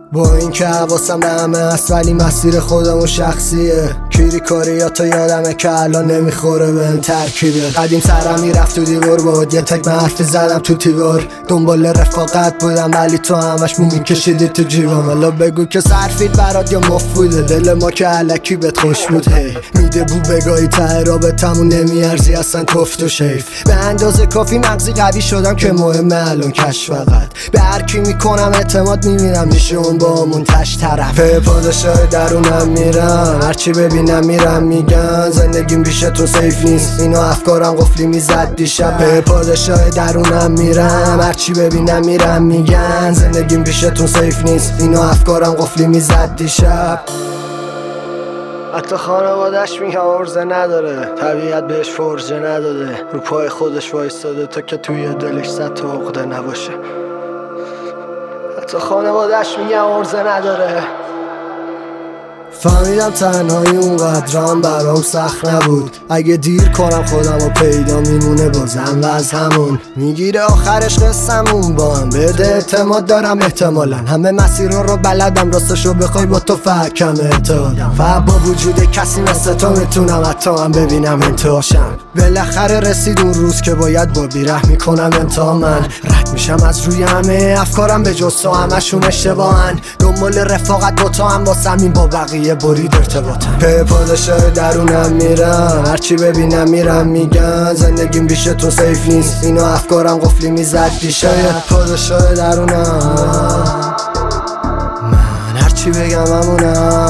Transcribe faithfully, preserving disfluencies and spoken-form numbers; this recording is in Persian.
با این که حواسم به همه هست ولی مسیر خودمون شخصیه. کیری کاریاتو یادمه که الان نمیخوره به این ترکیبه. قدیم سرم میرفت تو دیوار بود یه تک من حرفی زدم تو دیوار. دنبال رفاقت بودم ولی تو همش مو میکشیدی تو جیبم. حالا بگو که صرفید برات یا مفت بوده، دل ما که علکی بهت خوش بود. هی میده بو بگاهی ته رابطمون نمیارزی اصلا کفت و شیف. به اندازه کافی مغزی قوی شدم که مهمه الان کش فقط. به هر کی میکنم اعتماد میبینم میشه اون با همون تش طرف. به پادشاه درونم میرم هرچی ببینم میرم میگن زندگیم بیش تو سیف نیست. اینا افکارم قفلی میزد دیشب. به پادشاه درونم میرم هرچی ببینم میرم میگن زندگیم بیش تو سیف نیست. اینا افکارم قفلی میزد دیشب. حتی خانوادش میگه عرضه نداره، طبیعت بهش فرجه نداده، رو پای خودش وایستاده تا که توی دلش صد تا عقده نباشه. حتی خانوادش میگه عرضه نداره. فهمیدم تنهایی اونقدرام برام سخت نبود. اگه دیر کنم خودم رو پیدا میمونه بازم و از همون میگیره آخرش قصمون. با هم بده اعتماد دارم احتمالا همه مسیر رو بلدم، راستشو بخوای با تو فقط کم اعتمادم. فقط با وجود کسی مثل تو میتونم حتی هم ببینم انتهاشم. بالاخره رسید اون روز که باید با بیره میکنم امتحان. من رد میشم از روی همه افکارم به جز تو همشون اشتباهن. دنبال رفاقت با تو هم واسم این با بقیه برید ارتباطم. به پادشاه درونم میرم هرچی ببینم میرم میگن زندگیم بیش تو سیف نیست. اینا افکارم قفلی میزد دیشب. پادشاه درونم من هرچی بگم همونم.